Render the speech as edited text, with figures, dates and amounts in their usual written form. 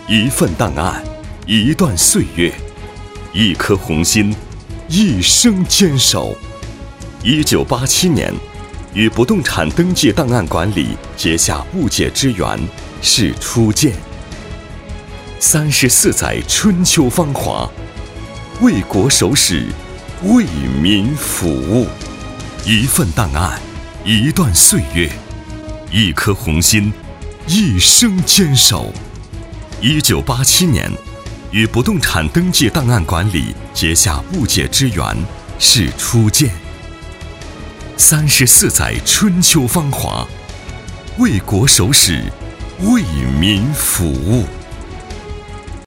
一份档案，一段岁月，一颗红心，一生坚守。1987年，与不动产登记档案馆里结下不解之缘，是初见。34载春秋芳华，为国守史，为民服务。一份档案，一段岁月，一颗红心，一生坚守。1987年，与不动产登记档案馆里结下不解之缘，是初见。34载春秋芳华，为国守史，为民服务。